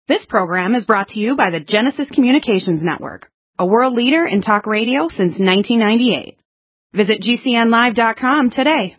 This program is brought to you by the Genesis Communications Network, a world leader in talk radio since 1998. Visit GCNlive.com today.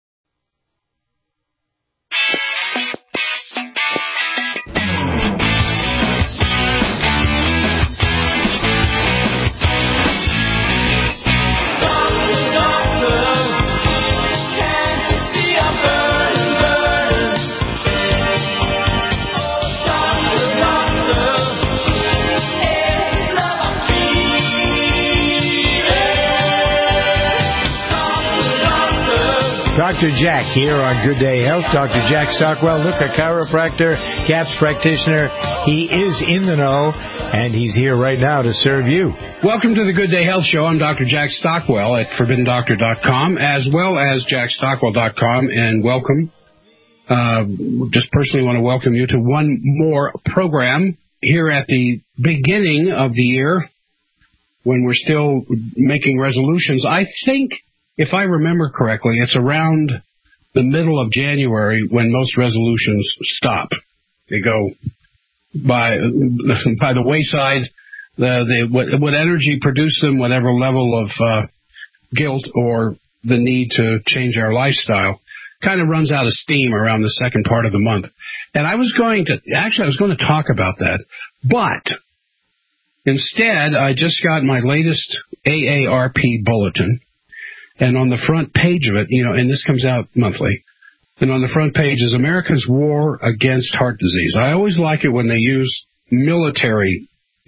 Dr. Jack here on Good Day Health. Dr. Jack Stockwell, look, a chiropractor, CAPS practitioner. He is in the know, and he's here right now to serve you. Welcome to the Good Day Health Show. I'm Dr. Jack Stockwell at ForbiddonDoctor.com, as well as JackStockwell.com, and welcome. Just personally want to welcome you to one more program here at the beginning of the year when we're still making resolutions. I think, if I remember correctly, it's around the middle of January when most resolutions stop. They go by the wayside. What energy produced them, whatever level of guilt or the need to change our lifestyle, kind of runs out of steam around the second part of the month. And I was going to talk about that, but instead I just got my latest AARP bulletin. And on the front page of it, and this comes out monthly, and on the front page is America's War Against Heart Disease. I always like it when they use military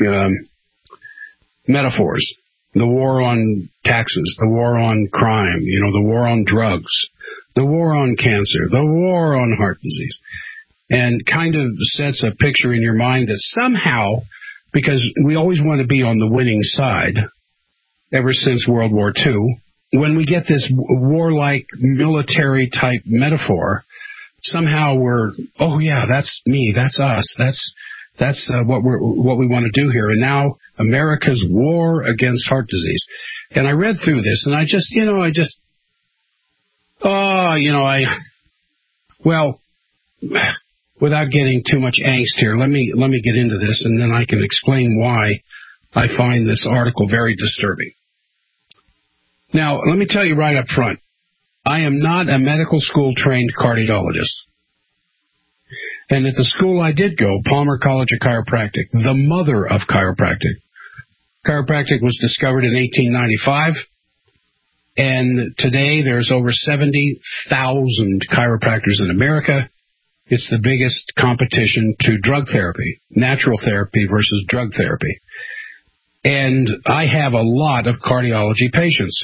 metaphors. The war on taxes, the war on crime, the war on drugs, the war on cancer, the war on heart disease. And kind of sets a picture in your mind that somehow, because we always want to be on the winning side ever since World War II, when we get this warlike military-type metaphor, somehow we're, oh yeah, that's me, that's us, that's what we want to do here. And now America's War Against Heart Disease. And I read through this, and without getting too much angst here, let me get into this, and then I can explain why I find this article very disturbing. Now, let me tell you right up front, I am not a medical school trained cardiologist. And at the school I did go, Palmer College of Chiropractic, the mother of chiropractic. Chiropractic was discovered in 1895, and today there's over 70,000 chiropractors in America. It's the biggest competition to drug therapy, natural therapy versus drug therapy. And I have a lot of cardiology patients.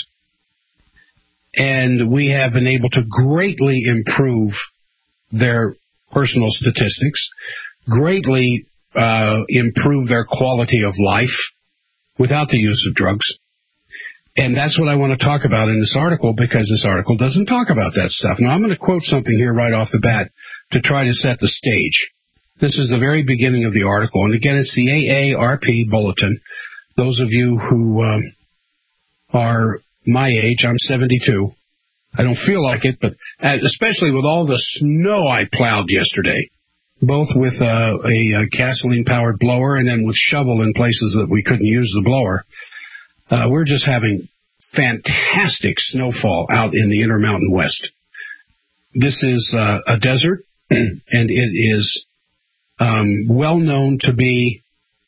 And we have been able to greatly improve their personal statistics, greatly improve their quality of life without the use of drugs. And that's what I want to talk about in this article, because this article doesn't talk about that stuff. Now, I'm going to quote something here right off the bat to try to set the stage. This is the very beginning of the article. And again, it's the AARP bulletin. Those of you who are my age, I'm 72. I don't feel like it, but especially with all the snow I plowed yesterday, both with a gasoline-powered blower and then with shovel in places that we couldn't use the blower. We're just having fantastic snowfall out in the Intermountain West. This is a desert, and it is well known to be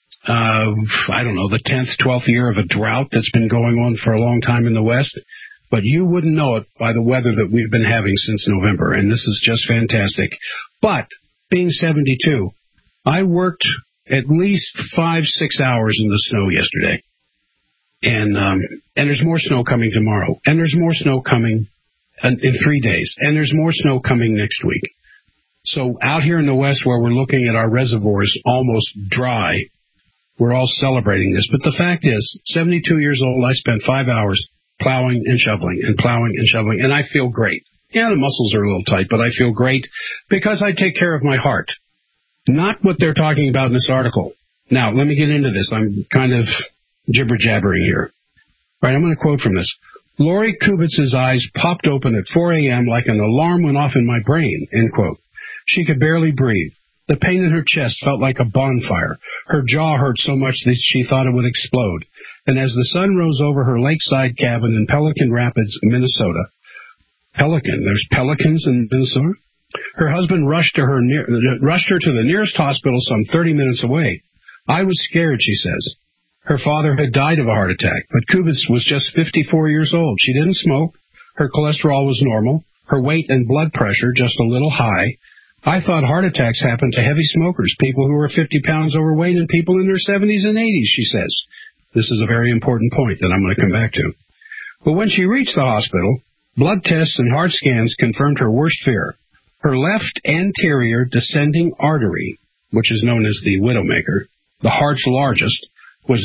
the 10th, 12th year of a drought that's been going on for a long time in the West. But you wouldn't know it by the weather that we've been having since November, and this is just fantastic. But being 72, I worked at least 5-6 hours in the snow yesterday. And there's more snow coming tomorrow, and there's more snow coming in 3 days, and there's more snow coming next week. So out here in the West, where we're looking at our reservoirs almost dry, we're all celebrating this. But the fact is, 72 years old, I spent 5 hours plowing and shoveling, and I feel great. Yeah, the muscles are a little tight, but I feel great because I take care of my heart. Not what they're talking about in this article. Now, let me get into this. I'm kind of jibber-jabbering here. All right, I'm going to quote from this. Lori Kubitz's eyes popped open at 4 a.m. like an alarm went off in my brain, end quote. She could barely breathe. The pain in her chest felt like a bonfire. Her jaw hurt so much that she thought it would explode. And as the sun rose over her lakeside cabin in Pelican Rapids, Minnesota, there's pelicans in Minnesota? Her husband rushed her to the nearest hospital some 30 minutes away. I was scared, she says. Her father had died of a heart attack, but Kubitz was just 54 years old. She didn't smoke. Her cholesterol was normal. Her weight and blood pressure just a little high. I thought heart attacks happened to heavy smokers, people who were 50 pounds overweight and people in their 70s and 80s, she says. This is a very important point that I'm going to come back to. But when she reached the hospital, blood tests and heart scans confirmed her worst fear. Her left anterior descending artery, which is known as the widowmaker, the heart's largest, was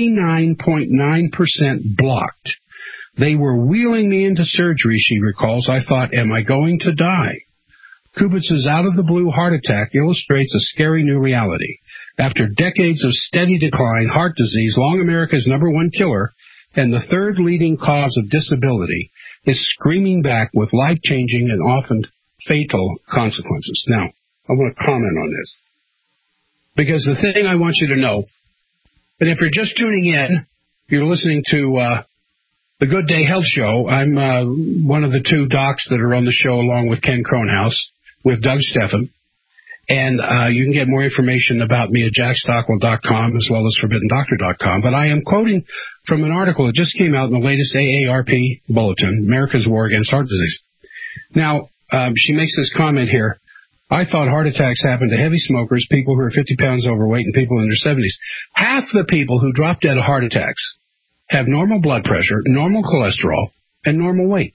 99.9% blocked. They were wheeling me into surgery, she recalls. I thought, am I going to die? Kubitz's out-of-the-blue heart attack illustrates a scary new reality. After decades of steady decline, heart disease, long America's #1 killer, and the third leading cause of disability, is screaming back with life-changing and often fatal consequences. Now, I want to comment on this, because the thing I want you to know, and if you're just tuning in, you're listening to the Good Day Health Show. I'm one of the two docs that are on the show along with Ken Kronhaus, with Doug Steffen. And you can get more information about me at jackstockwell.com as well as ForbiddenDoctor.com. But I am quoting from an article that just came out in the latest AARP bulletin, America's War Against Heart Disease. Now, she makes this comment here. I thought heart attacks happened to heavy smokers, people who are 50 pounds overweight, and people in their 70s. Half the people who drop dead of heart attacks have normal blood pressure, normal cholesterol, and normal weight.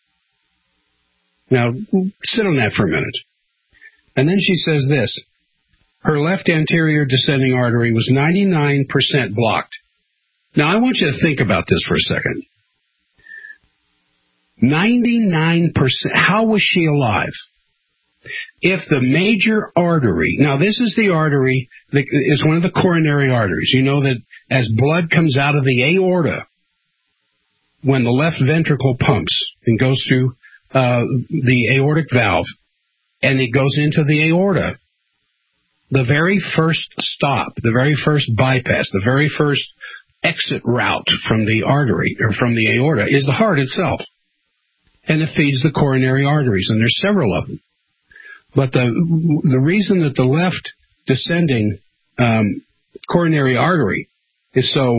Now, sit on that for a minute. And then she says this. Her left anterior descending artery was 99% blocked. Now, I want you to think about this for a second. 99%. How was she alive? If the major artery, now this is the artery that is one of the coronary arteries. You know that as blood comes out of the aorta, when the left ventricle pumps and goes through the aortic valve, and it goes into the aorta, the very first stop, the very first bypass, the very first exit route from the artery, or from the aorta, is the heart itself. And it feeds the coronary arteries, and there's several of them. But the reason that the left descending coronary artery is so,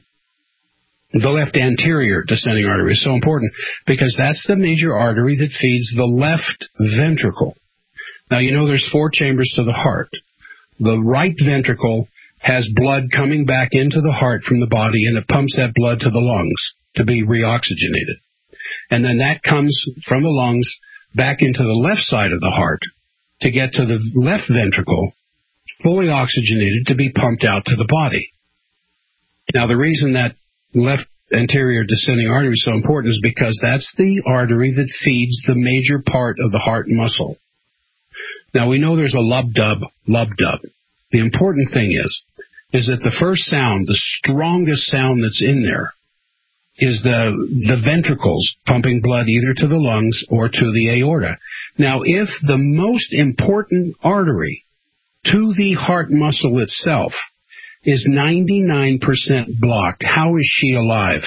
the left anterior descending artery is so important, because that's the major artery that feeds the left ventricle. Now, you know there's 4 chambers to the heart. The right ventricle has blood coming back into the heart from the body, and it pumps that blood to the lungs to be reoxygenated. And then that comes from the lungs back into the left side of the heart to get to the left ventricle, fully oxygenated, to be pumped out to the body. Now, the reason that left anterior descending artery is so important is because that's the artery that feeds the major part of the heart muscle. Now, we know there's a lub-dub. The important thing is that the first sound, the strongest sound that's in there, is the ventricles pumping blood either to the lungs or to the aorta. Now, if the most important artery to the heart muscle itself is 99% blocked, how is she alive?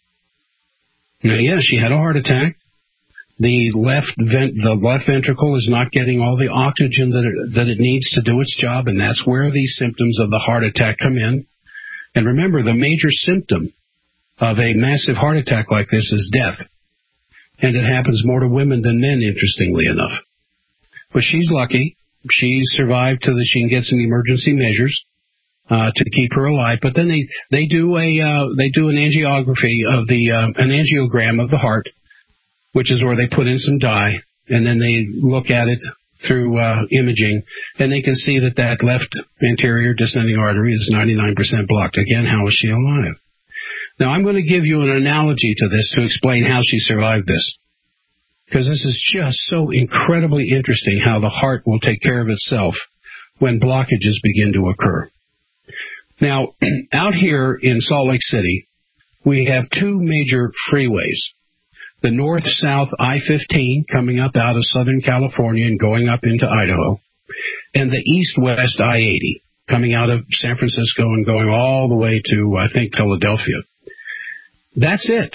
Now, yes, she had a heart attack. The left ventricle is not getting all the oxygen that it needs to do its job, and that's where the symptoms of the heart attack come in. And remember, the major symptom of a massive heart attack like this is death. And it happens more to women than men, interestingly enough. But she's lucky. She survived till she can get some emergency measures to keep her alive. But then they do an angiography of an angiogram of the heart, which is where they put in some dye, and then they look at it through imaging, and they can see that left anterior descending artery is 99% blocked. Again, how is she alive? Now, I'm going to give you an analogy to this to explain how she survived this, because this is just so incredibly interesting how the heart will take care of itself when blockages begin to occur. Now, out here in Salt Lake City, we have 2 major freeways. The north-south I-15 coming up out of Southern California and going up into Idaho, and the east-west I-80 coming out of San Francisco and going all the way to, I think, Philadelphia. That's it.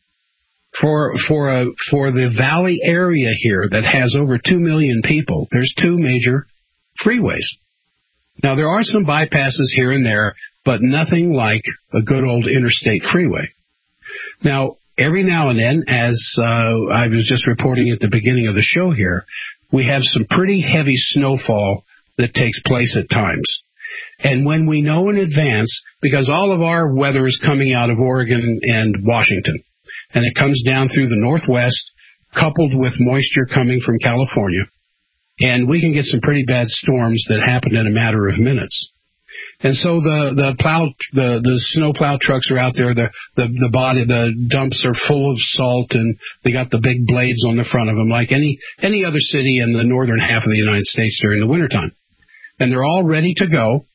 For the valley area here that has over 2 million people, there's 2 major freeways. Now, there are some bypasses here and there, but nothing like a good old interstate freeway. Now, every now and then, as I was just reporting at the beginning of the show here, we have some pretty heavy snowfall that takes place at times. And when we know in advance, because all of our weather is coming out of Oregon and Washington, and it comes down through the Northwest, coupled with moisture coming from California, and we can get some pretty bad storms that happen in a matter of minutes. And so the snow plow trucks are out there. The dumps are full of salt, and they got the big blades on the front of them, like any other city in the northern half of the United States during the wintertime. And they're all ready to go.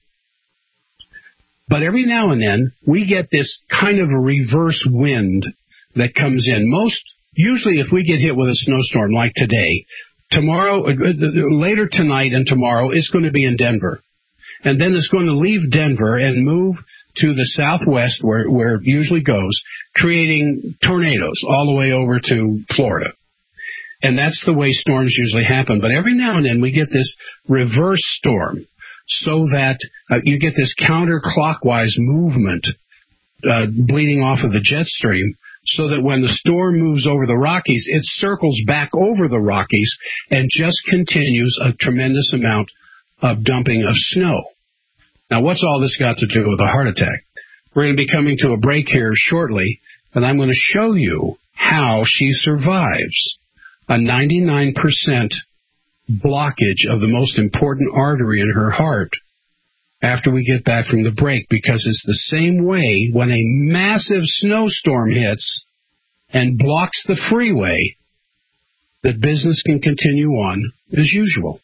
But every now and then, we get this kind of a reverse wind that comes in. Usually if we get hit with a snowstorm like today, tomorrow, later tonight and tomorrow, it's going to be in Denver. And then it's going to leave Denver and move to the southwest where it usually goes, creating tornadoes all the way over to Florida. And that's the way storms usually happen. But every now and then we get this reverse storm, so that you get this counterclockwise movement bleeding off of the jet stream, so that when the storm moves over the Rockies, it circles back over the Rockies and just continues a tremendous amount of dumping of snow. Now, what's all this got to do with a heart attack? We're going to be coming to a break here shortly, and I'm going to show you how she survives a 99% blockage of the most important artery in her heart after we get back from the break, because it's the same way when a massive snowstorm hits and blocks the freeway that business can continue on as usual.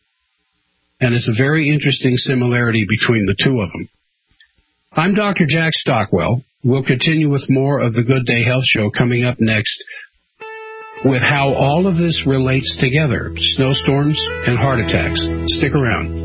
And it's a very interesting similarity between the two of them. I'm Dr. Jack Stockwell. We'll continue with more of the Good Day Health Show coming up next with how all of this relates together, snowstorms and heart attacks. Stick around.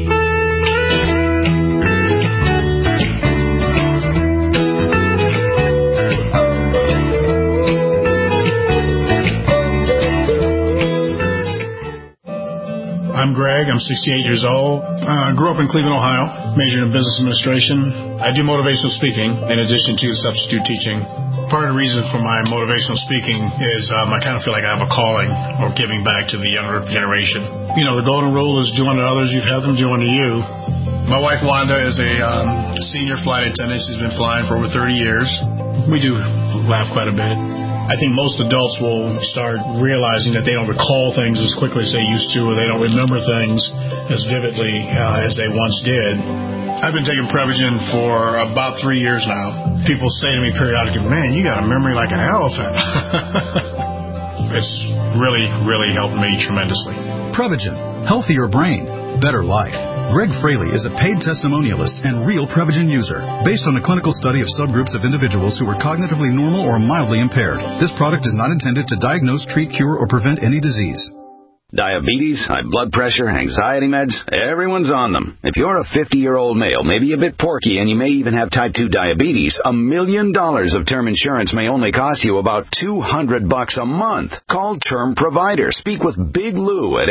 I'm Greg. I'm 68 years old. Grew up in Cleveland, Ohio. Majored in business administration. I do motivational speaking in addition to substitute teaching. Part of the reason for my motivational speaking is I kind of feel like I have a calling or giving back to the younger generation. You know, the golden rule is do unto others, you've had them do unto you. My wife, Wanda, is a senior flight attendant. She's been flying for over 30 years. We do laugh quite a bit. I think most adults will start realizing that they don't recall things as quickly as they used to, or they don't remember things as vividly as they once did. I've been taking Prevagen for about 3 years now. People say to me periodically, man, you got a memory like an elephant. It's really, really helped me tremendously. Prevagen. Healthier brain. Better life. Greg Fraley is a paid testimonialist and real Prevagen user, based on a clinical study of subgroups of individuals who were cognitively normal or mildly impaired. This product is not intended to diagnose, treat, cure, or prevent any disease. Diabetes, high blood pressure, anxiety meds, everyone's on them. If you're a 50-year-old male, maybe a bit porky, and you may even have type 2 diabetes, $1 million of term insurance may only cost you about $200 a month. Call Term Provider. Speak with Big Lou at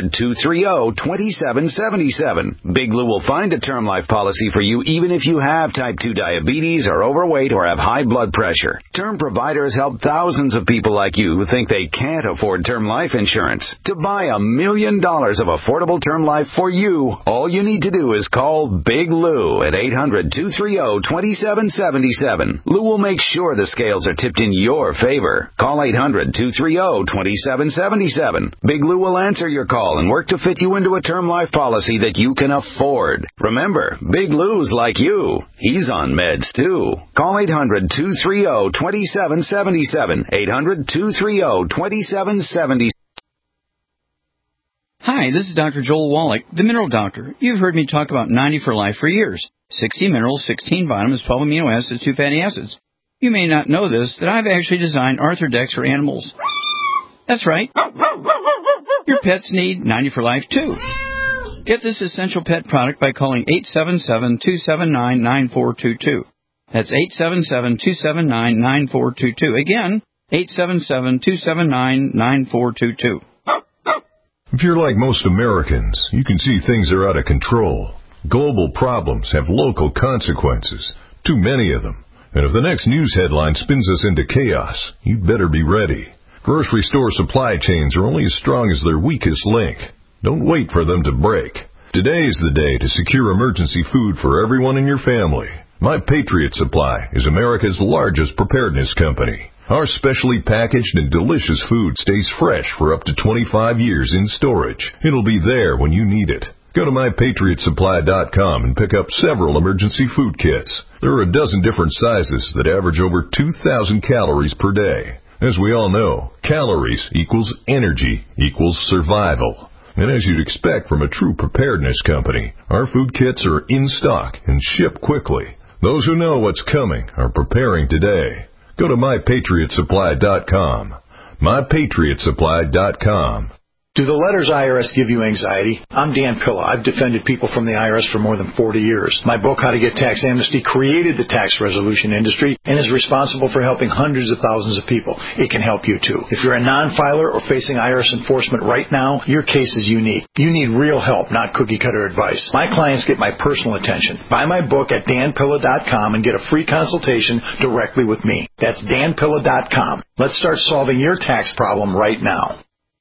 800-230-2777. Big Lou will find a term life policy for you even if you have type 2 diabetes, are overweight, or have high blood pressure. Term Provider has helped thousands of people like you who think they can't afford term life insurance. To buy $1 million of affordable term life for you, all you need to do is call Big Lou at 800-230-2777. Lou will make sure the scales are tipped in your favor. Call 800-230-2777. Big Lou will answer your call and work to fit you into a term life policy that you can afford. Remember, Big Lou's like you. He's on meds, too. Call 800-230-2777. 800-230-2777. Hi, this is Dr. Joel Wallach, the Mineral Doctor. You've heard me talk about 90 for Life for years. 60 minerals, 16 vitamins, 12 amino acids, 2 fatty acids. You may not know this, that I've actually designed Arthrodex for animals. That's right. Your pets need 90 for Life, too. Get this essential pet product by calling 877-279-9422. That's 877-279-9422. Again, 877-279-9422. If you're like most Americans, you can see things are out of control. Global problems have local consequences, too many of them. And if the next news headline spins us into chaos, you'd better be ready. Grocery store supply chains are only as strong as their weakest link. Don't wait for them to break. Today is the day to secure emergency food for everyone in your family. My Patriot Supply is America's largest preparedness company. Our specially packaged and delicious food stays fresh for up to 25 years in storage. It'll be there when you need it. Go to MyPatriotSupply.com and pick up several emergency food kits. There are a dozen different sizes that average over 2,000 calories per day. As we all know, calories equals energy equals survival. And as you'd expect from a true preparedness company, our food kits are in stock and ship quickly. Those who know what's coming are preparing today. Go to MyPatriotSupply.com. MyPatriotSupply.com. Do the letters IRS give you anxiety? I'm Dan Pilla. I've defended people from the IRS for more than 40 years. My book, How to Get Tax Amnesty, created the tax resolution industry and is responsible for helping hundreds of thousands of people. It can help you, too. If you're a non-filer or facing IRS enforcement right now, your case is unique. You need real help, not cookie-cutter advice. My clients get my personal attention. Buy my book at danpilla.com and get a free consultation directly with me. That's danpilla.com. Let's start solving your tax problem right now.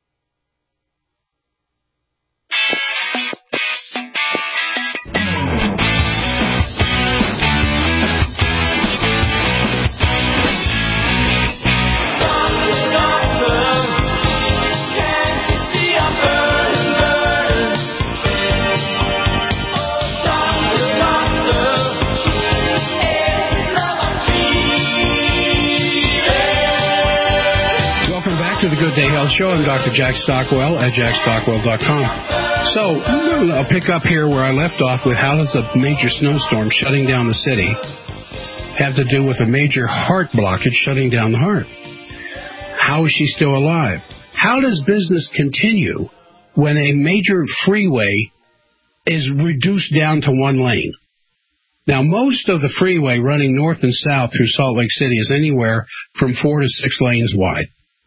To the Good Day Health Show. I'm Dr. Jack Stockwell at jackstockwell.com. So I'll pick up here where I left off with how does a major snowstorm shutting down the city have to do with a major heart blockage shutting down the heart? How is she still alive? How does business continue when a major freeway is reduced down to one lane? Now, most of the freeway running north and south through Salt Lake City is anywhere from 4 to 6 lanes wide.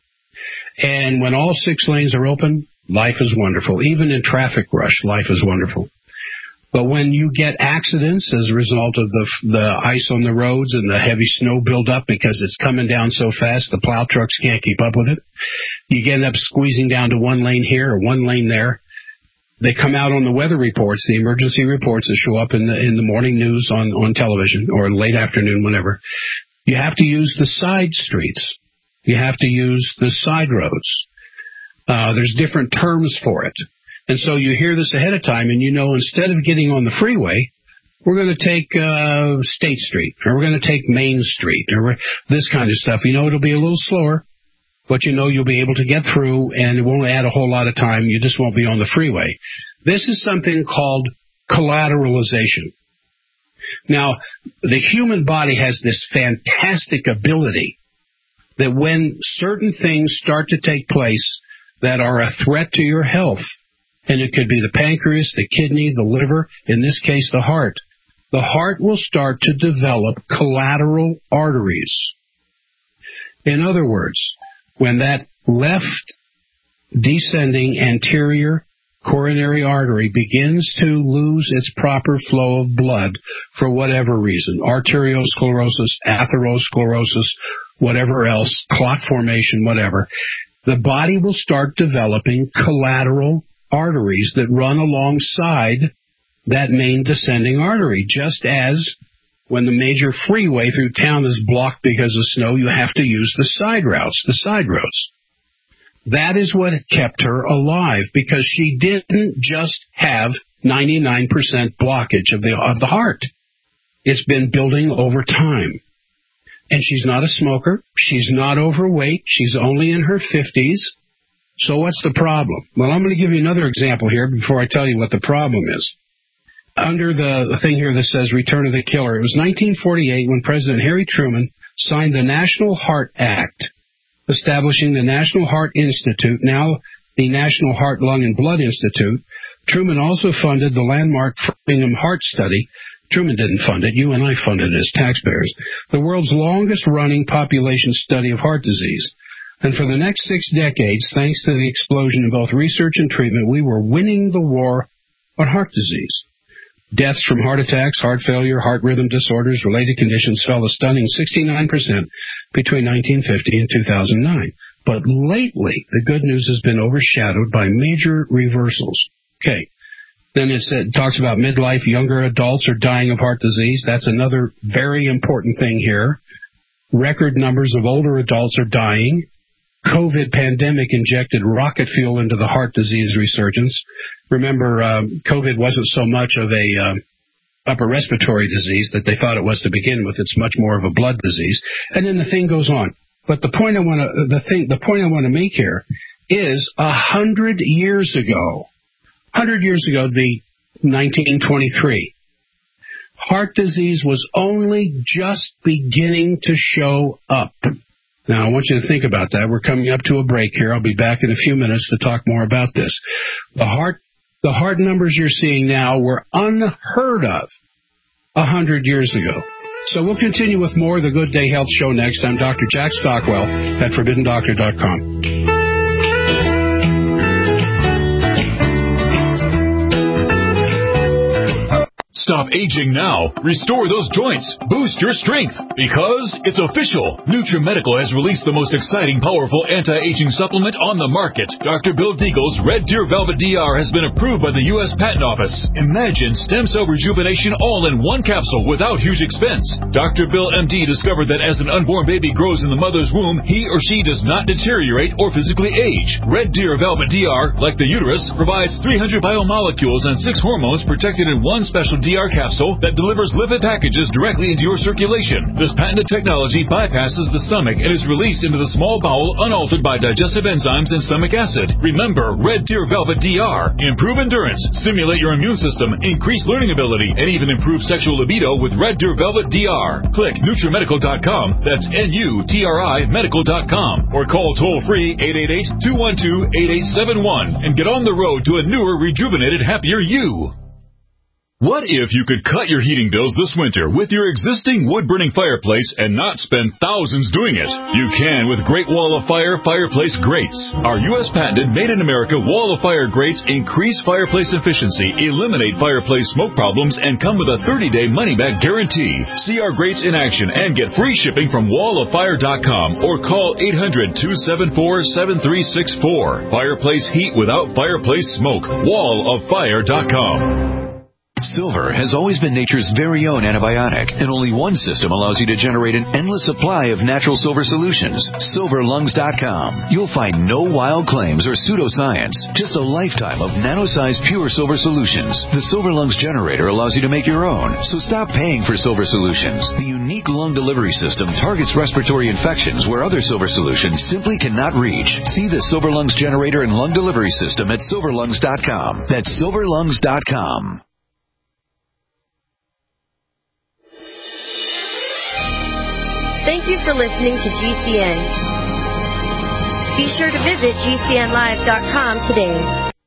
And when all 6 lanes are open, life is wonderful. Even in traffic rush, life is wonderful. But when you get accidents as a result of the ice on the roads and the heavy snow buildup because it's coming down so fast, the plow trucks can't keep up with it, you end up squeezing down to 1 lane here or 1 lane there. They come out on the weather reports, the emergency reports that show up in the morning news on television or late afternoon, whenever. You have to use the side streets. You have to use the side roads. There's different terms for it. And so you hear this ahead of time, and you know instead of getting on the freeway, we're going to take State Street, or we're going to take Main Street, or this kind of stuff. You know it'll be a little slower, but you know you'll be able to get through, and it won't add a whole lot of time. You just won't be on the freeway. This is something called collateralization. Now, the human body has this fantastic ability that when certain things start to take place that are a threat to your health, and it could be the pancreas, the kidney, the liver, in this case the heart will start to develop collateral arteries. In other words, when that left descending anterior coronary artery begins to lose its proper flow of blood for whatever reason, arteriosclerosis, atherosclerosis, whatever else, clot formation, whatever, the body will start developing collateral arteries that run alongside that main descending artery. Just as when the major freeway through town is blocked because of snow, you have to use the side routes, the side roads. That is what kept her alive, because she didn't just have 99% blockage of the heart. It's been building over time. And she's not a smoker. She's not overweight. She's only in her 50s. So what's the problem? Well, I'm going to give you another example here before I tell you what the problem is. Under the thing here that says Return of the Killer, it was 1948 when President Harry Truman signed the National Heart Act, establishing the National Heart Institute, now the National Heart, Lung, and Blood Institute, Truman also funded the landmark Framingham Heart Study. Truman didn't fund it. You and I funded it as taxpayers. The world's longest-running population study of heart disease. And for the next 6 decades, thanks to the explosion in both research and treatment, we were winning the war on heart disease. Deaths from heart attacks, heart failure, heart rhythm disorders, related conditions fell a stunning 69% between 1950 and 2009. But lately, the good news has been overshadowed by major reversals. Okay. Then it talks about midlife, younger adults are dying of heart disease. That's another very important thing here. Record numbers of older adults are dying. COVID pandemic injected rocket fuel into the heart disease resurgence. Remember, COVID wasn't so much of a upper respiratory disease that they thought it was to begin with. It's much more of a blood disease. And then the thing goes on. But the point I want to make here is 100 years ago, 100 years ago, it'd be 1923. Heart disease was only just beginning to show up. Now, I want you to think about that. We're coming up to a break here. I'll be back in a few minutes to talk more about this. The heart numbers you're seeing now were unheard of 100 years ago. So we'll continue with more of the Good Day Health Show next. I'm Dr. Jack Stockwell at ForbiddenDoctor.com. Stop aging now. Restore those joints. Boost your strength. Because it's official. NutriMedical has released the most exciting, powerful anti-aging supplement on the market. Dr. Bill Deagle's Red Deer Velvet DR has been approved by the U.S. Patent Office. Imagine stem cell rejuvenation all in one capsule without huge expense. Dr. Bill MD discovered that as an unborn baby grows in the mother's womb, he or she does not deteriorate or physically age. Red Deer Velvet DR, like the uterus, provides 300 biomolecules and 6 hormones protected in one special DR capsule that delivers lipid packages directly into your circulation. This patented technology bypasses the stomach and is released into the small bowel unaltered by digestive enzymes and stomach acid. Remember, Red Deer Velvet DR. Improve endurance, stimulate your immune system, increase learning ability, and even improve sexual libido with Red Deer Velvet DR. Click NutriMedical.com. That's NUTRI Medical.com. Or call toll-free 888-212-8871 and get on the road to a newer, rejuvenated, happier you. What if you could cut your heating bills this winter with your existing wood-burning fireplace and not spend thousands doing it? You can with Great Wall of Fire fireplace grates. Our U.S. patented made-in-America Wall of Fire grates increase fireplace efficiency, eliminate fireplace smoke problems, and come with a 30-day money-back guarantee. See our grates in action and get free shipping from walloffire.com or call 800-274-7364. Fireplace heat without fireplace smoke. walloffire.com. Silver has always been nature's very own antibiotic, and only one system allows you to generate an endless supply of natural silver solutions. SilverLungs.com. You'll find no wild claims or pseudoscience, just a lifetime of nano-sized pure silver solutions. The Silver Lungs generator allows you to make your own, so stop paying for silver solutions. The unique lung delivery system targets respiratory infections where other silver solutions simply cannot reach. See the Silver Lungs generator and lung delivery system at SilverLungs.com. That's SilverLungs.com. Thank you for listening to GCN. Be sure to visit GCNlive.com today.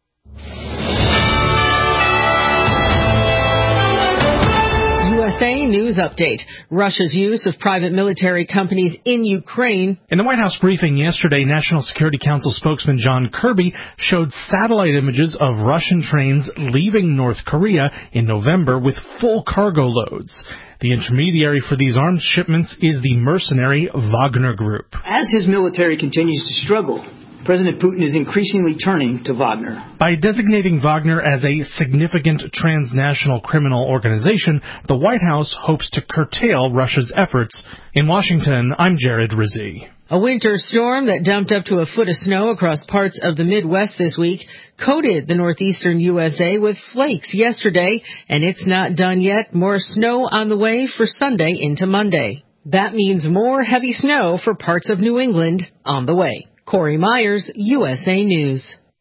USA News Update. Russia's use of private military companies in Ukraine. In the White House briefing yesterday, National Security Council spokesman John Kirby showed satellite images of Russian trains leaving North Korea in November with full cargo loads. The intermediary for these arms shipments is the mercenary Wagner Group. As his military continues to struggle, President Putin is increasingly turning to Wagner. By designating Wagner as a significant transnational criminal organization, the White House hopes to curtail Russia's efforts. In Washington, I'm Jared Rizzi. A winter storm that dumped up to a foot of snow across parts of the Midwest this week coated the northeastern USA with flakes yesterday, and it's not done yet. More snow on the way for Sunday into Monday. That means more heavy snow for parts of New England on the way. Corey Myers, USA News.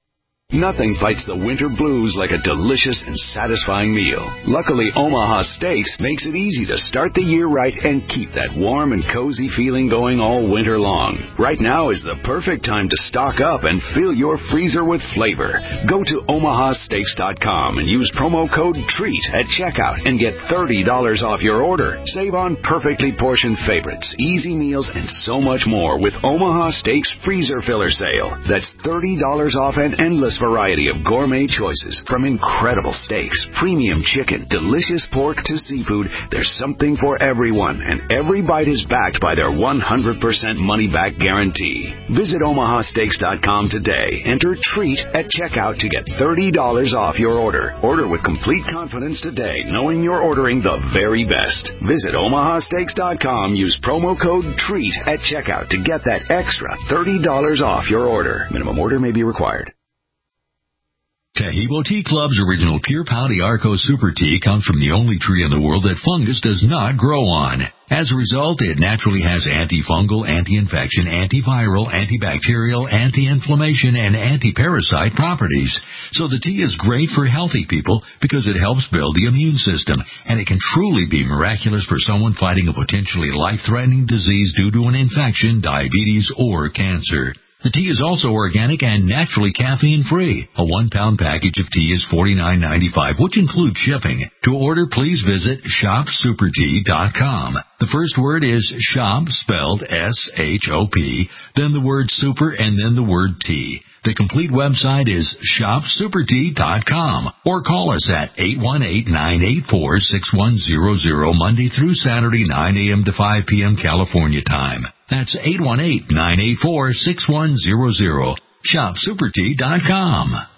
Nothing fights the winter blues like a delicious and satisfying meal. Luckily, Omaha Steaks makes it easy to start the year right and keep that warm and cozy feeling going all winter long. Right now is the perfect time to stock up and fill your freezer with flavor. Go to omahasteaks.com and use promo code TREAT at checkout and get $30 off your order. Save on perfectly portioned favorites, easy meals, and so much more with Omaha Steaks Freezer Filler Sale. That's $30 off an endless variety of gourmet choices, from incredible steaks, premium chicken, delicious pork to seafood. There's something for everyone, and every bite is backed by their 100% money-back guarantee. Visit omahasteaks.com today. Enter TREAT at checkout to get $30 off your order. Order with complete confidence today, knowing you're ordering the very best. Visit omahasteaks.com. Use promo code TREAT at checkout to get that extra $30 off your order. Minimum order may be required. Tahibo Tea Club's original Pure Pau d'Arco Super Tea comes from the only tree in the world that fungus does not grow on. As a result, it naturally has antifungal, anti-infection, antiviral, antibacterial, anti-inflammation, and anti-parasite properties. So the tea is great for healthy people because it helps build the immune system, and it can truly be miraculous for someone fighting a potentially life-threatening disease due to an infection, diabetes, or cancer. The tea is also organic and naturally caffeine-free. A 1-pound package of tea is $49.95, which includes shipping. To order, please visit shopsupertea.com. The first word is shop, spelled S-H-O-P, then the word super, and then the word tea. The complete website is shopsupertea.com, or call us at 818-984-6100 Monday through Saturday, 9 a.m. to 5 p.m. California time. That's 818-984-6100. shopsupertea.com.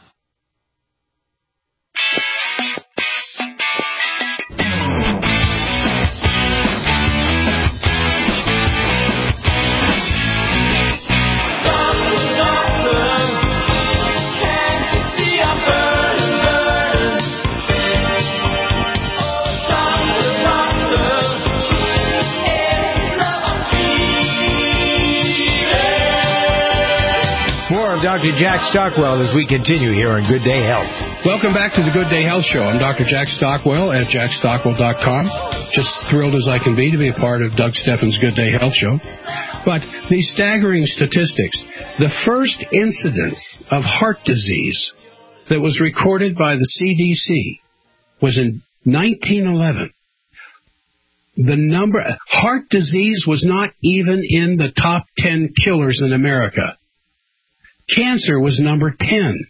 Dr. Jack Stockwell as we continue here on Good Day Health. Welcome back to the Good Day Health Show. I'm Dr. Jack Stockwell at jackstockwell.com. Just thrilled as I can be to be a part of Doug Steffens' Good Day Health Show. But these staggering statistics, the first incidence of heart disease that was recorded by the CDC was in 1911. Heart disease was not even in the top 10 killers in America. Cancer was number 10.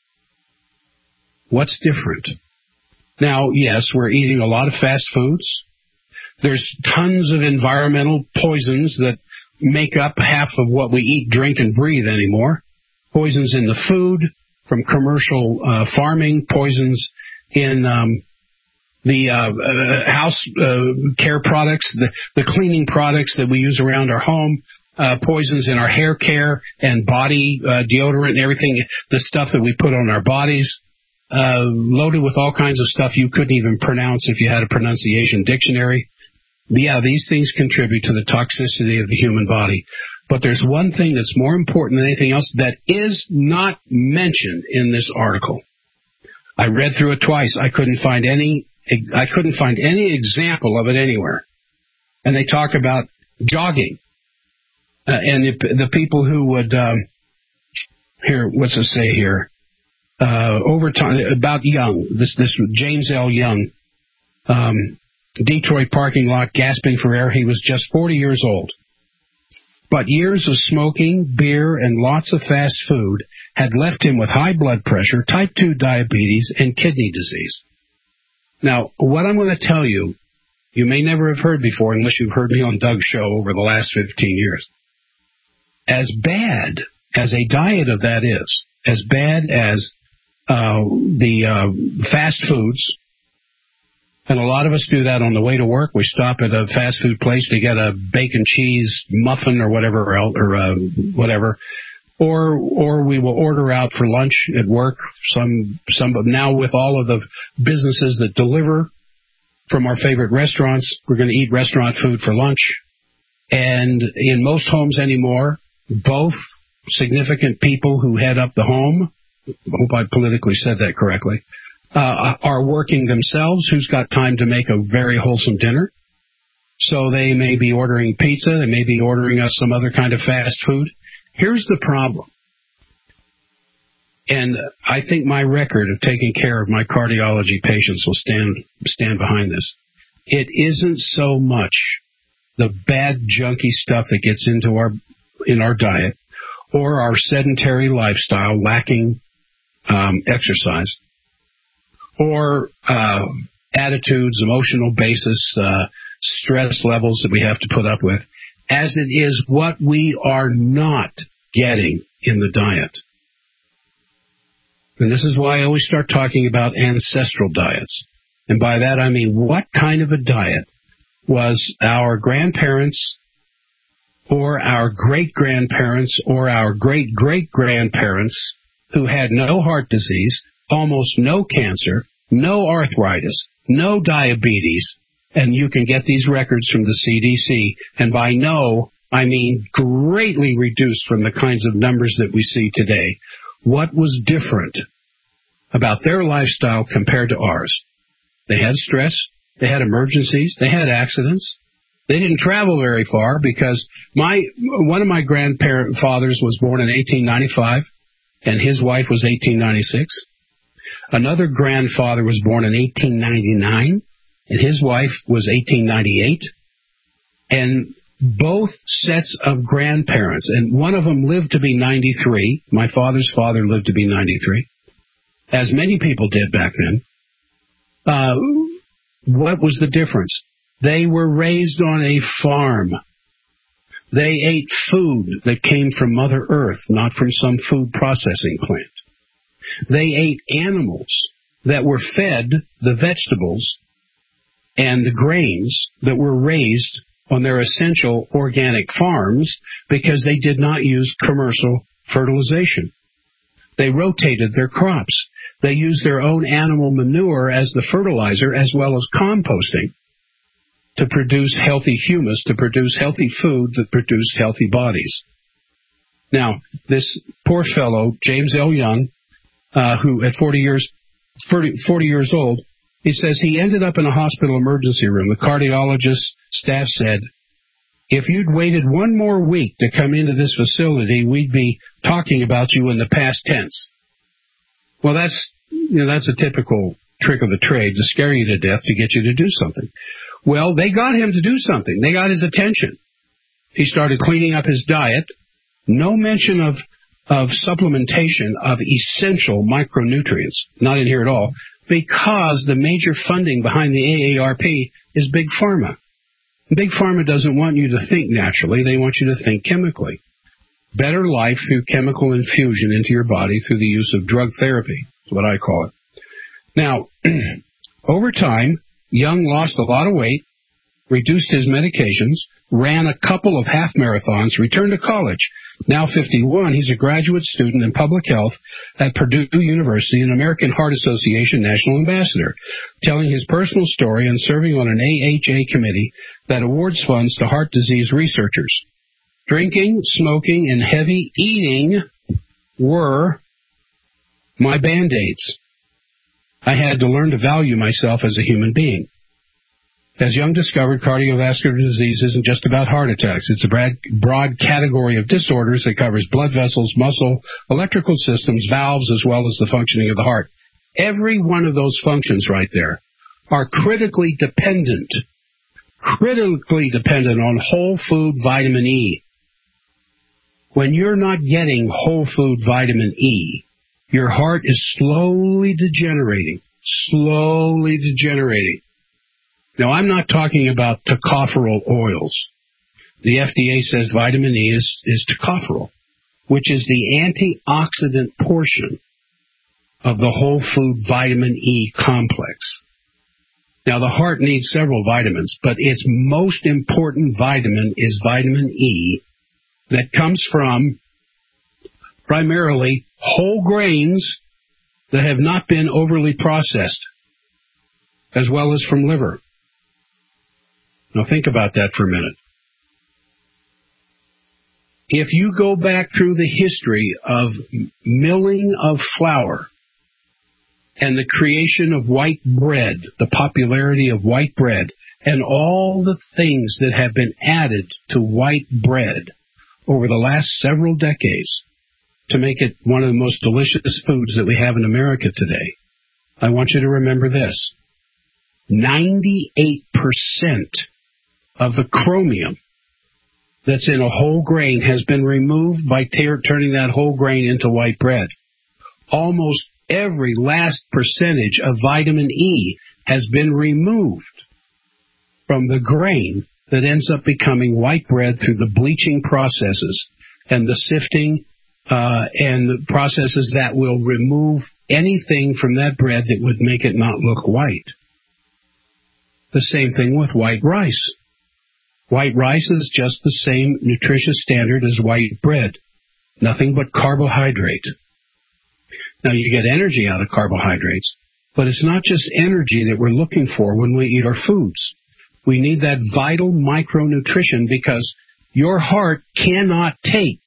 What's different? Now, yes, we're eating a lot of fast foods. There's tons of environmental poisons that make up half of what we eat, drink, and breathe anymore. Poisons in the food from commercial farming, poisons in the house care products, the cleaning products that we use around our home. Poisons in our hair care and body deodorant and everything, the stuff that we put on our bodies, loaded with all kinds of stuff you couldn't even pronounce if you had a pronunciation dictionary. Yeah, these things contribute to the toxicity of the human body. But there's one thing that's more important than anything else that is not mentioned in this article. I read through it twice. I couldn't find any example of it anywhere. And they talk about jogging. And the people who would, here, what's it say here? Over time, about Young, this James L. Young, Detroit parking lot gasping for air. He was just 40 years old. But years of smoking, beer, and lots of fast food had left him with high blood pressure, type 2 diabetes, and kidney disease. Now, what I'm going to tell you, you may never have heard before unless you've heard me on Doug's show over the last 15 years. As bad as a diet of that is, as bad as the fast foods, and a lot of us do that on the way to work. We stop at a fast food place to get a bacon cheese muffin or whatever else, or we will order out for lunch at work. Some now with all of the businesses that deliver from our favorite restaurants, we're going to eat restaurant food for lunch. And in most homes anymore, both significant people who head up the home hope I politically said that correctly, are working themselves, who's got time to make a very wholesome dinner. So they may be ordering pizza, they may be ordering us some other kind of fast food. Here's the problem. And I think my record of taking care of my cardiology patients will stand behind this. It isn't so much the bad, junky stuff that gets into our diet or our sedentary lifestyle lacking exercise or attitudes, emotional basis, stress levels that we have to put up with, as it is what we are not getting in the diet. And this is why I always start talking about ancestral diets. And by that I mean, what kind of a diet was our grandparents or our great-grandparents or our great-great-grandparents who had no heart disease, almost no cancer, no arthritis, no diabetes, and you can get these records from the CDC, and by no, I mean greatly reduced from the kinds of numbers that we see today. What was different about their lifestyle compared to ours? They had stress, they had emergencies, they had accidents. They didn't travel very far because one of my grandfathers was born in 1895, and his wife was 1896. Another grandfather was born in 1899, and his wife was 1898. And both sets of grandparents, and one of them lived to be 93. My father's father lived to be 93, as many people did back then. What was the difference? They were raised on a farm. They ate food that came from Mother Earth, not from some food processing plant. They ate animals that were fed the vegetables and the grains that were raised on their essential organic farms because they did not use commercial fertilization. They rotated their crops. They used their own animal manure as the fertilizer as well as composting to produce healthy humus, to produce healthy food that produced healthy bodies. Now, this poor fellow, James L. Young, who at 40 years old, he says he ended up in a hospital emergency room. The cardiologist staff said, if you'd waited one more week to come into this facility, we'd be talking about you in the past tense. Well, that's a typical trick of the trade, to scare you to death, to get you to do something. Well, they got him to do something. They got his attention. He started cleaning up his diet. No mention of supplementation of essential micronutrients. Not in here at all. Because the major funding behind the AARP is Big Pharma. Big Pharma doesn't want you to think naturally. They want you to think chemically. Better life through chemical infusion into your body through the use of drug therapy is what I call it. Now, over time, Young lost a lot of weight, reduced his medications, ran a couple of half marathons, returned to college. Now 51, he's a graduate student in public health at Purdue University and American Heart Association National Ambassador, telling his personal story and serving on an AHA committee that awards funds to heart disease researchers. Drinking, smoking, and heavy eating were my Band-Aids. I had to learn to value myself as a human being. As Young discovered, cardiovascular disease isn't just about heart attacks. It's a broad category of disorders that covers blood vessels, muscle, electrical systems, valves, as well as the functioning of the heart. Every one of those functions right there are critically dependent on whole food vitamin E. When you're not getting whole food vitamin E, your heart is slowly degenerating. Now, I'm not talking about tocopherol oils. The FDA says vitamin E is tocopherol, which is the antioxidant portion of the whole food vitamin E complex. Now, the heart needs several vitamins, but its most important vitamin is vitamin E that comes from primarily whole grains that have not been overly processed, as well as from liver. Now think about that for a minute. If you go back through the history of milling of flour and the creation of white bread, the popularity of white bread, and all the things that have been added to white bread over the last several decades to make it one of the most delicious foods that we have in America today, I want you to remember this. 98% of the chromium that's in a whole grain has been removed by turning that whole grain into white bread. Almost every last percentage of vitamin E has been removed from the grain that ends up becoming white bread through the bleaching processes and the sifting and the processes that will remove anything from that bread that would make it not look white. The same thing with white rice. White rice is just the same nutritious standard as white bread. Nothing but carbohydrate. Now, you get energy out of carbohydrates, but it's not just energy that we're looking for when we eat our foods. We need that vital micronutrition because your heart cannot take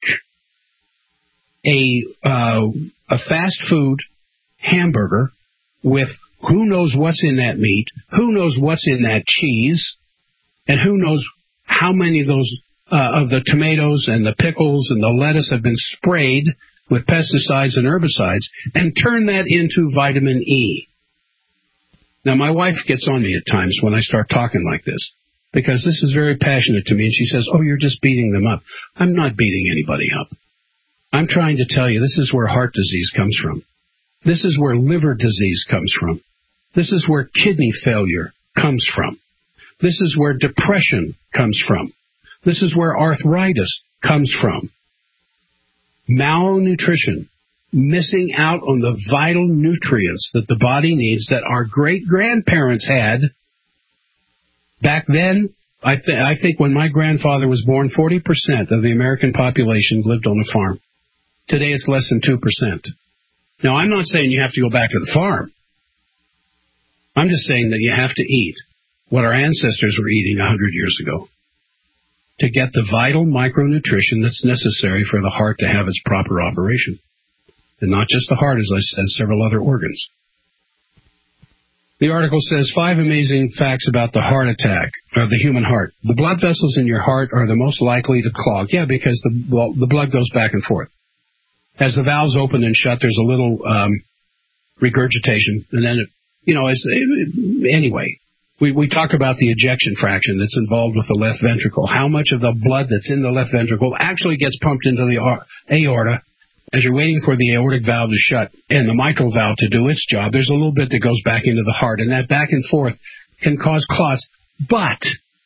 a fast food hamburger with who knows what's in that meat, who knows what's in that cheese, and who knows how many of those of the tomatoes and the pickles and the lettuce have been sprayed with pesticides and herbicides, and turn that into vitamin E. Now, my wife gets on me at times when I start talking like this, because this is very passionate to me, and she says, oh, you're just beating them up. I'm not beating anybody up. I'm trying to tell you this is where heart disease comes from. This is where liver disease comes from. This is where kidney failure comes from. This is where depression comes from. This is where arthritis comes from. Malnutrition, missing out on the vital nutrients that the body needs that our great-grandparents had. Back then, I think when my grandfather was born, 40% of the American population lived on a farm. Today it's less than 2%. Now, I'm not saying you have to go back to the farm. I'm just saying that you have to eat what our ancestors were eating 100 years ago to get the vital micronutrition that's necessary for the heart to have its proper operation. And not just the heart, as I said, several other organs. The article says 5 amazing facts about the heart attack, or the human heart. The blood vessels in your heart are the most likely to clog. Yeah, because the blood goes back and forth. As the valves open and shut, there's a little regurgitation, and then anyway. We talk about the ejection fraction that's involved with the left ventricle. How much of the blood that's in the left ventricle actually gets pumped into the aorta as you're waiting for the aortic valve to shut and the mitral valve to do its job. There's a little bit that goes back into the heart, and that back and forth can cause clots. But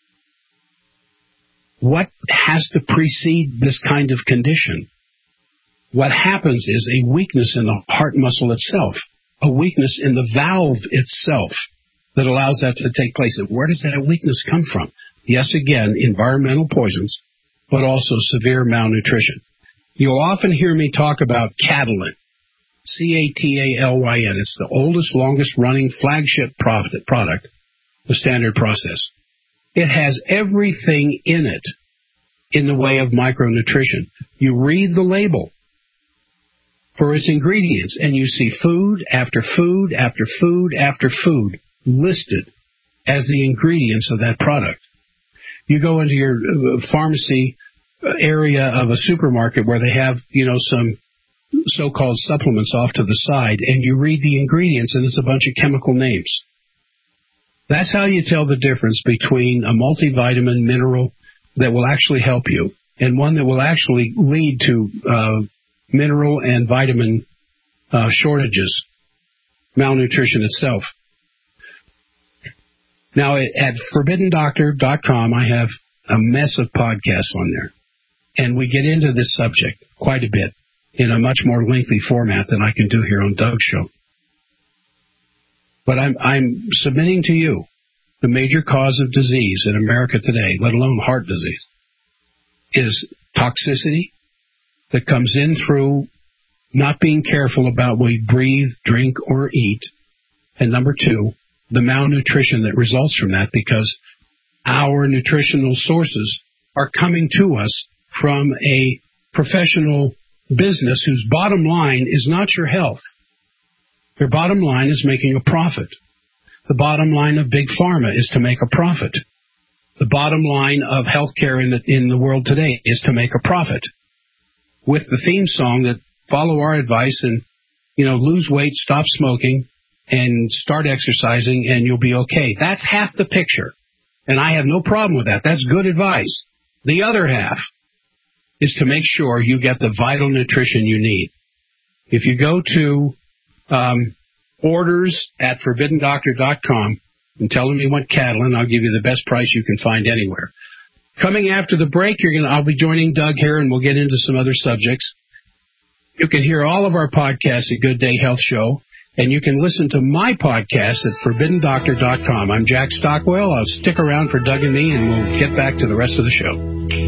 what has to precede this kind of condition? What happens is a weakness in the heart muscle itself, a weakness in the valve itself, that allows that to take place. And where does that weakness come from? Yes, again, environmental poisons, but also severe malnutrition. You'll often hear me talk about Catalyn, Catalyn. It's the oldest, longest-running flagship product, the standard process. It has everything in it in the way of micronutrition. You read the label for its ingredients, and you see food after food after food after food listed as the ingredients of that product. You go into your pharmacy area of a supermarket where they have, some so-called supplements off to the side, and you read the ingredients, and it's a bunch of chemical names. That's how you tell the difference between a multivitamin mineral that will actually help you and one that will actually lead to mineral and vitamin shortages, malnutrition itself. Now, at ForbiddenDoctor.com, I have a mess of podcasts on there, and we get into this subject quite a bit in a much more lengthy format than I can do here on Doug's show. But I'm submitting to you the major cause of disease in America today, let alone heart disease, is toxicity that comes in through not being careful about what we breathe, drink, or eat, and number 2, the malnutrition that results from that, because our nutritional sources are coming to us from a professional business whose bottom line is not your health. Their bottom line is making a profit. The bottom line of Big Pharma is to make a profit. The bottom line of healthcare in the world today is to make a profit. With the theme song that follow our advice and, lose weight, stop smoking, and start exercising, and you'll be okay. That's half the picture. And I have no problem with that. That's good advice. The other half is to make sure you get the vital nutrition you need. If you go to orders at ForbiddenDoctor.com and tell them you want Catalin, I'll give you the best price you can find anywhere. Coming after the break, I'll be joining Doug here, and we'll get into some other subjects. You can hear all of our podcasts at Good Day Health Show, and you can listen to my podcast at ForbiddenDoctor.com. I'm Jack Stockwell. I'll stick around for Doug and me, and we'll get back to the rest of the show.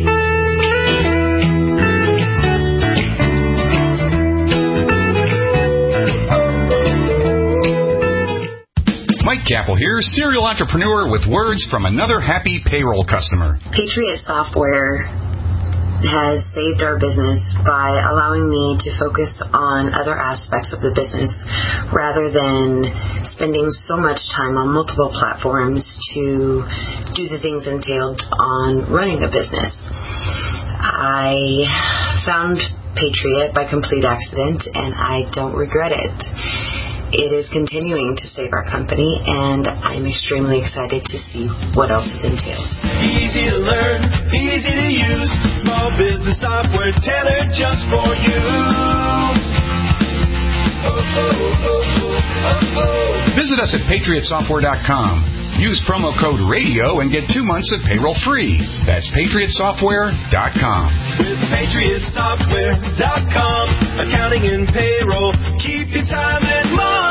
Mike Capel here, serial entrepreneur with words from another happy payroll customer. Patriot Software has saved our business by allowing me to focus on other aspects of the business rather than spending so much time on multiple platforms to do the things entailed on running a business. I found Patriot by complete accident, and I don't regret it. It is continuing to save our company, and I'm extremely excited to see what else it entails. Easy to learn, easy to use, small business software tailored just for you. Visit us at PatriotSoftware.com. Use promo code RADIO and get 2 months of payroll free. That's PatriotSoftware.com. With PatriotSoftware.com, accounting and payroll, keep your time and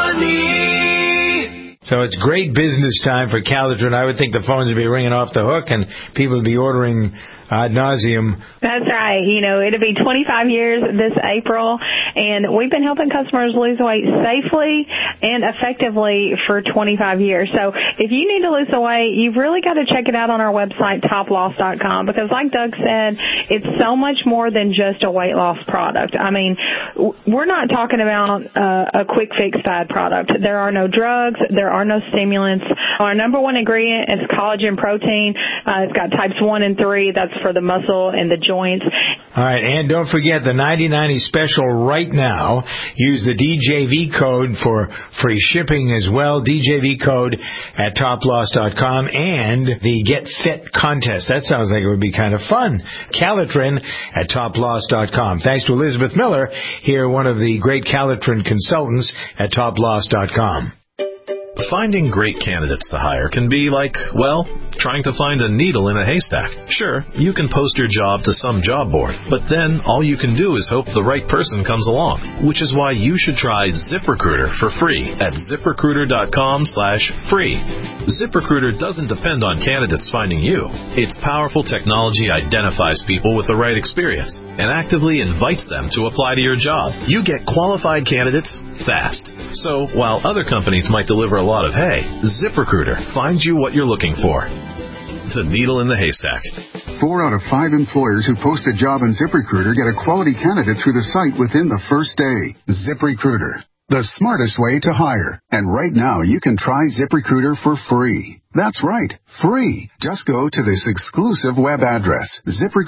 money. So it's great business time for Calitrin. I would think the phones would be ringing off the hook and people would be ordering ad nauseum. That's right. It'll be 25 years this April, and we've been helping customers lose weight safely and effectively for 25 years. So if you need to lose the weight, you've really got to check it out on our website, toploss.com, because like Doug said, it's so much more than just a weight loss product. I mean, we're not talking about a quick fix fad product. There are no drugs. There are no stimulants. Our number one ingredient is collagen protein. It's got types 1 and 3. That's for the muscle and the joints. All right, and don't forget the 90/90 special right now. Use the DJV code for free shipping as well. DJV code at toploss.com, and the Get Fit contest. That sounds like it would be kind of fun. Calitrin at toploss.com. Thanks to Elizabeth Miller, here one of the great Calitrin consultants at toploss.com. Finding great candidates to hire can be like, trying to find a needle in a haystack. Sure, you can post your job to some job board, but then all you can do is hope the right person comes along, which is why you should try ZipRecruiter for free at ZipRecruiter.com/free. ZipRecruiter doesn't depend on candidates finding you. Its powerful technology identifies people with the right experience and actively invites them to apply to your job. You get qualified candidates fast. So while other companies might deliver a lot of hay, ZipRecruiter finds you what you're looking for. The needle in the haystack. 4 out of 5 employers who post a job on ZipRecruiter get a quality candidate through the site within the first day. ZipRecruiter, the smartest way to hire. And right now, you can try ZipRecruiter for free. That's right, free. Just go to this exclusive web address,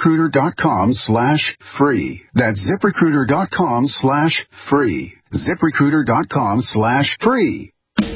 ZipRecruiter.com/free. That's ZipRecruiter.com/free. ZipRecruiter.com/free.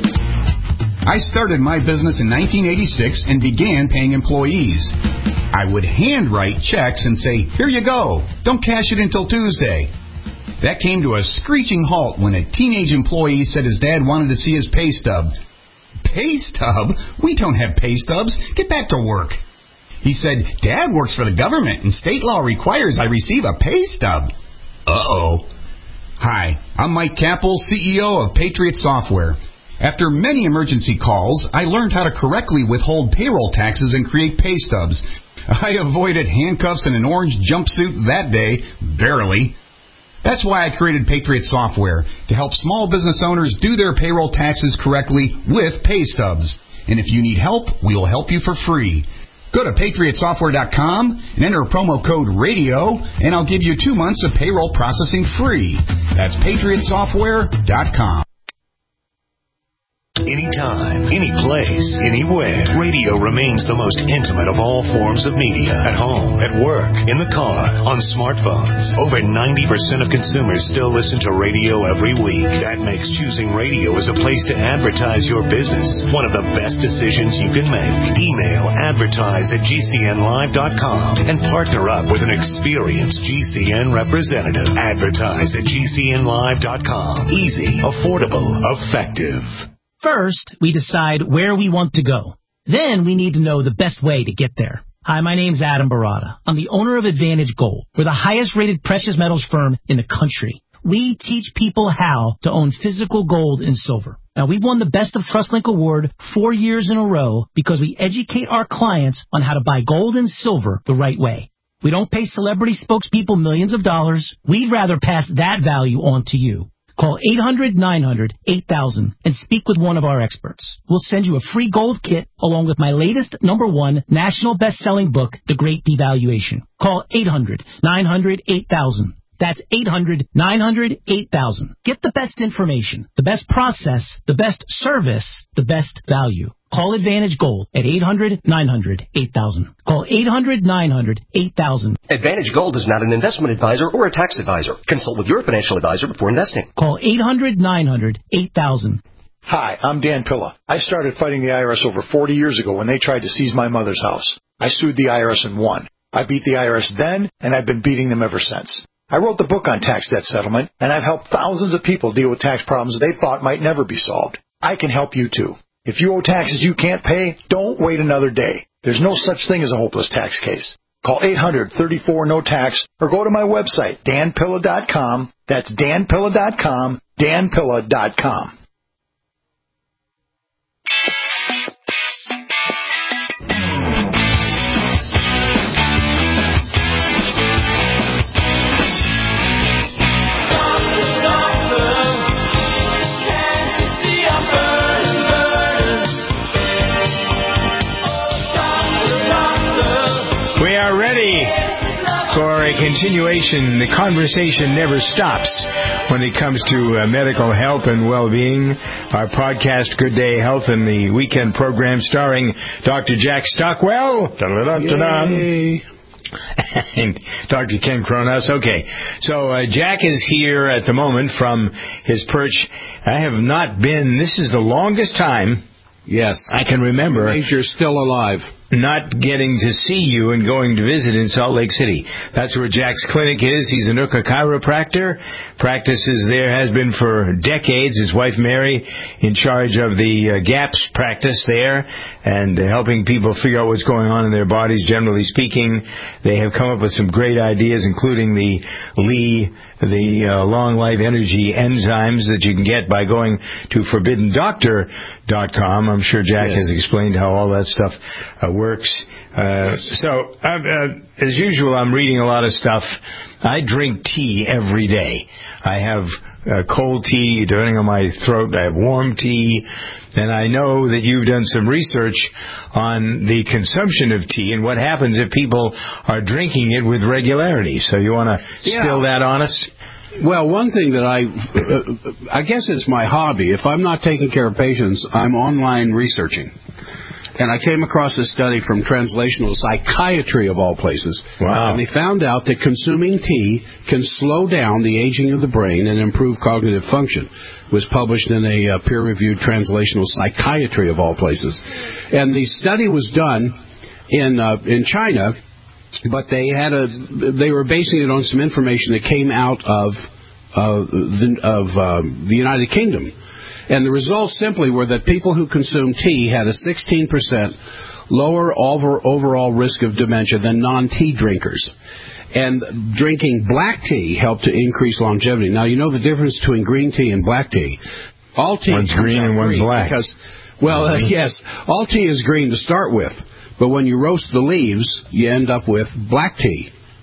I started my business in 1986 and began paying employees. I would handwrite checks and say, "Here you go. Don't cash it until Tuesday." That came to a screeching halt when a teenage employee said his dad wanted to see his pay stub. Pay stub? We don't have pay stubs. Get back to work. He said, "Dad works for the government and state law requires I receive a pay stub." Uh-oh. Hi, I'm Mike Capel, CEO of Patriot Software. After many emergency calls, I learned how to correctly withhold payroll taxes and create pay stubs. I avoided handcuffs and an orange jumpsuit that day, barely. That's why I created Patriot Software, to help small business owners do their payroll taxes correctly with pay stubs. And if you need help, we will help you for free. Go to PatriotSoftware.com and enter promo code RADIO, and I'll give you 2 months of payroll processing free. That's PatriotSoftware.com. Anytime, any place, anywhere, radio remains the most intimate of all forms of media. At home, at work, in the car, on smartphones. Over 90% of consumers still listen to radio every week. That makes choosing radio as a place to advertise your business one of the best decisions you can make. Email advertise@gcnlive.com and partner up with an experienced GCN representative. Advertise@gcnlive.com. Easy, affordable, effective. First, we decide where we want to go. Then we need to know the best way to get there. Hi, my name's Adam Barada. I'm the owner of Advantage Gold. We're the highest rated precious metals firm in the country. We teach people how to own physical gold and silver. Now, we've won the Best of TrustLink Award 4 years in a row because we educate our clients on how to buy gold and silver the right way. We don't pay celebrity spokespeople millions of dollars. We'd rather pass that value on to you. Call 800-900-8000 and speak with one of our experts. We'll send you a free gold kit along with my latest #1 national best-selling book, The Great Devaluation. Call 800-900-8000. That's 800-900-8000. Get the best information, the best process, the best service, the best value. Call Advantage Gold at 800-900-8000. Call 800-900-8000. Advantage Gold is not an investment advisor or a tax advisor. Consult with your financial advisor before investing. Call 800-900-8000. Hi, I'm Dan Pilla. I started fighting the IRS over 40 years ago when they tried to seize my mother's house. I sued the IRS and won. I beat the IRS then, and I've been beating them ever since. I wrote the book on tax debt settlement, and I've helped thousands of people deal with tax problems they thought might never be solved. I can help you too. If you owe taxes you can't pay, don't wait another day. There's no such thing as a hopeless tax case. Call 800-34-NO-TAX or go to my website, danpilla.com. That's danpilla.com, danpilla.com. We are ready for a continuation. The conversation never stops when it comes to medical health and well-being. Our podcast, Good Day Health, and the weekend program starring Dr. Jack Stockwell. Yay. And Dr. Ken Kronos. Okay, so Jack is here at the moment from his perch. I have not been, this is the longest time I can remember. It means you're still alive. Not getting to see you and going to visit in Salt Lake City. That's where Jack's clinic is. He's a Nooka chiropractor. Practices there, has been for decades. His wife Mary in charge of the GAPS practice there and helping people figure out what's going on in their bodies, generally speaking. They have come up with some great ideas, including the long life energy enzymes that you can get by going to ForbiddenDoctor.com. I'm sure Jack has explained how all that stuff works. So, as usual, I'm reading a lot of stuff. I drink tea every day. I have cold tea, depending on my throat. I have warm tea. And I know that you've done some research on the consumption of tea and what happens if people are drinking it with regularity. So you want to spill that on us? Well, one thing that I guess it's my hobby. If I'm not taking care of patients, I'm online researching. And I came across a study from Translational Psychiatry, of all places. Wow. And they found out that consuming tea can slow down the aging of the brain and improve cognitive function. It was published in a peer-reviewed Translational Psychiatry, of all places. And the study was done in China, but they were basing it on some information that came out of the United Kingdom. And the results simply were that people who consumed tea had a 16% lower overall risk of dementia than non-tea drinkers. And drinking black tea helped to increase longevity. Now, you know the difference between green tea and black tea. All tea one's green and one's black. Because, yes, all tea is green to start with. But when you roast the leaves, you end up with black tea.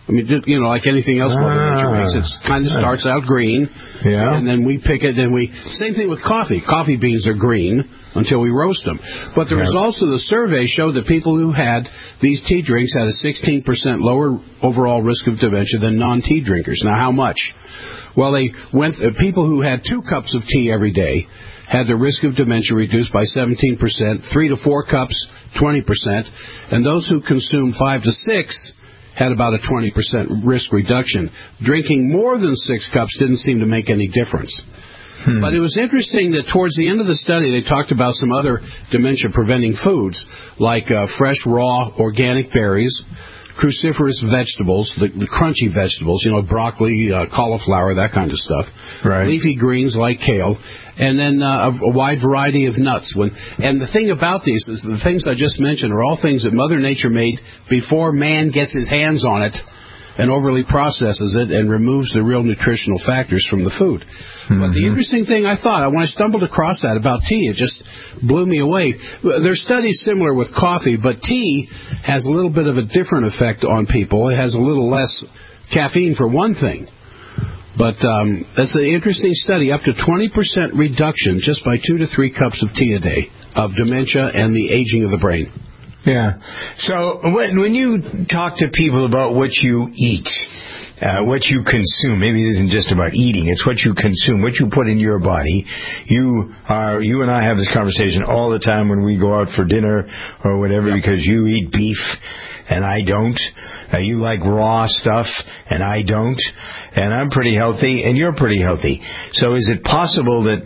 I mean, just, like anything else Mother Nature makes, it kind of starts out green, and then we pick it, and same thing with coffee. Coffee beans are green until we roast them. But the results of the survey showed that people who had these tea drinks had a 16% lower overall risk of dementia than non-tea drinkers. Now, how much? Well, people who had 2 cups of tea every day had the risk of dementia reduced by 17%, 3 to 4 cups, 20%, and those who consumed 5 to 6 had about a 20% risk reduction. Drinking more than 6 cups didn't seem to make any difference. But it was interesting that towards the end of the study, they talked about some other dementia-preventing foods, like fresh, raw, organic berries, cruciferous vegetables, the crunchy vegetables, broccoli, cauliflower, that kind of stuff. Right. Leafy greens like kale, and then a wide variety of nuts. And the thing about these is the things I just mentioned are all things that Mother Nature made before man gets his hands on it and overly processes it and removes the real nutritional factors from the food. But the interesting thing when I stumbled across that about tea, it just blew me away. There's studies similar with coffee, but tea has a little bit of a different effect on people. It has a little less caffeine for one thing. But that's an interesting study, up to 20% reduction just by 2 to 3 cups of tea a day of dementia and the aging of the brain. Yeah. So when you talk to people about what you eat, what you consume, maybe it isn't just about eating, it's what you consume, what you put in your body. You and I have this conversation all the time when we go out for dinner or whatever, because you eat beef and I don't. You like raw stuff and I don't. And I'm pretty healthy and you're pretty healthy. So is it possible that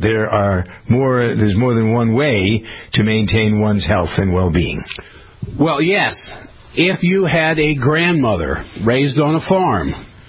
there's more than one way to maintain one's health and well-being? Well, yes. If you had a grandmother raised on a farm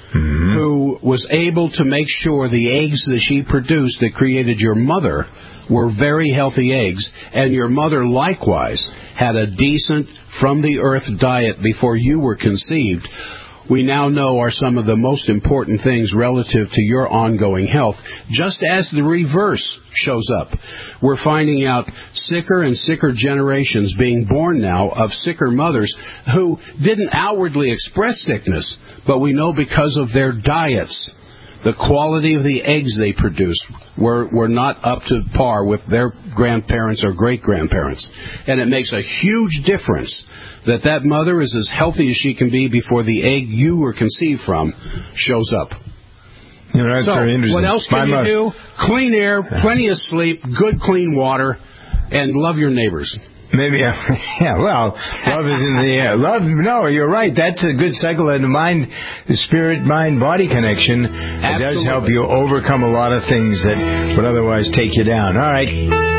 who was able to make sure the eggs that she produced that created your mother were very healthy eggs, and your mother likewise had a decent from-the-earth diet before you were conceived, we now know are some of the most important things relative to your ongoing health, just as the reverse shows up. We're finding out sicker and sicker generations being born now of sicker mothers who didn't outwardly express sickness, but we know because of their diets, the quality of the eggs they produced were not up to par with their grandparents or great-grandparents. And it makes a huge difference that mother is as healthy as she can be before the egg you were conceived from shows up. That's very interesting. What else can you do? Clean air, plenty of sleep, good clean water, and love your neighbors. Maybe, love is in the air. No, you're right. That's a good cycle of the spirit-mind-body connection. It does help you overcome a lot of things that would otherwise take you down. All right.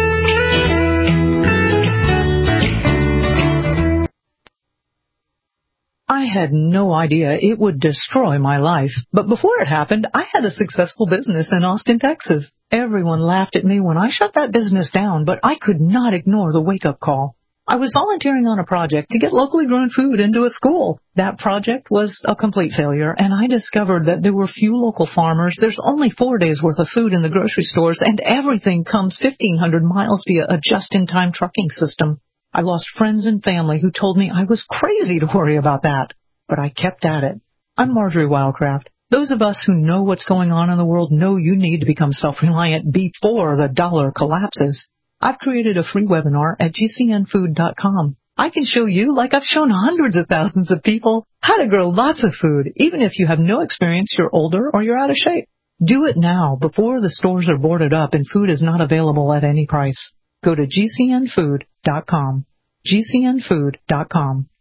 I had no idea it would destroy my life. But before it happened, I had a successful business in Austin, Texas. Everyone laughed at me when I shut that business down, but I could not ignore the wake-up call. I was volunteering on a project to get locally grown food into a school. That project was a complete failure, and I discovered that there were few local farmers. There's only 4 days' worth of food in the grocery stores, and everything comes 1,500 miles via a just-in-time trucking system. I lost friends and family who told me I was crazy to worry about that, but I kept at it. I'm Marjorie Wildcraft. Those of us who know what's going on in the world know you need to become self-reliant before the dollar collapses. I've created a free webinar at GCNfood.com. I can show you, like I've shown hundreds of thousands of people, how to grow lots of food, even if you have no experience, you're older, or you're out of shape. Do it now, before the stores are boarded up and food is not available at any price. Go to GCNfood.com. GCNfood.com.